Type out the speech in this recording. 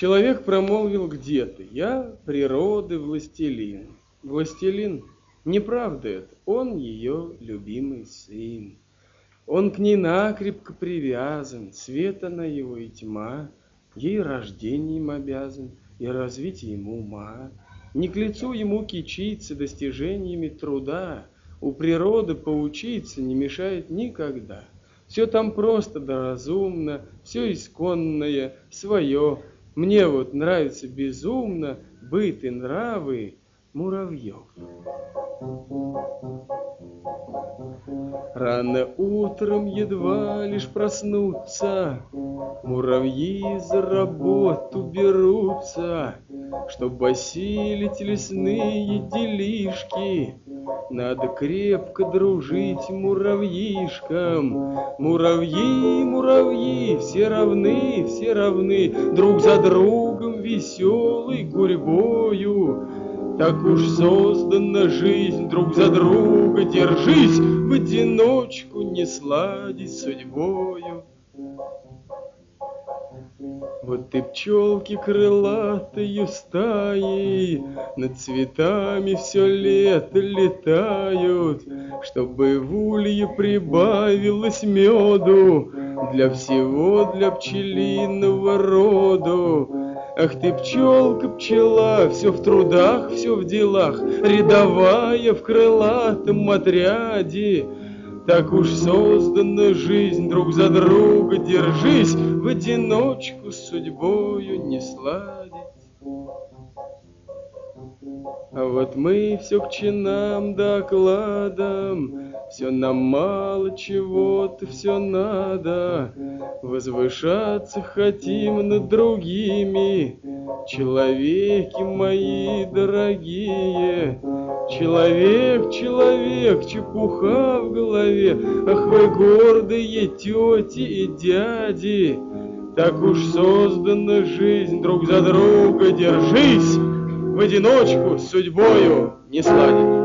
Человек промолвил где-то: я природы властелин. Властелин? Неправда это, он ее любимый сын. Он к ней накрепко привязан, свет она его и тьма, ей рождением обязан и развитием ума. Не к лицу ему кичиться достижениями труда, у природы поучиться не мешает никогда. Все там просто да разумно, все исконное, свое. Мне вот нравится безумно быт и нравы муравьев. Рано утром едва лишь проснутся, муравьи за работу берутся, чтоб осилить лесные делишки. Надо крепко дружить муравьишкам. Муравьи, муравьи, все равны, друг за другом веселой гурьбою. Так уж создана жизнь, друг за друга держись, в одиночку не сладить судьбою. Вот и пчелки крылатою стаей над цветами все лето летают, чтобы в улье прибавилось меду для всего, для пчелиного роду. Ах ты, пчелка, пчела, все в трудах, все в делах, рядовая в крылатом отряде. Так уж создана жизнь, друг за друга держись, в одиночку с судьбою не сладить. А вот мы все к чинам докладам, все нам мало чего-то, все надо. Возвышаться хотим над другими, человеки мои дорогие. Человек, человек, чепуха в голове, ах вы гордые тети и дяди. Так уж создана жизнь, друг за друга держись, в одиночку с судьбою не сладить.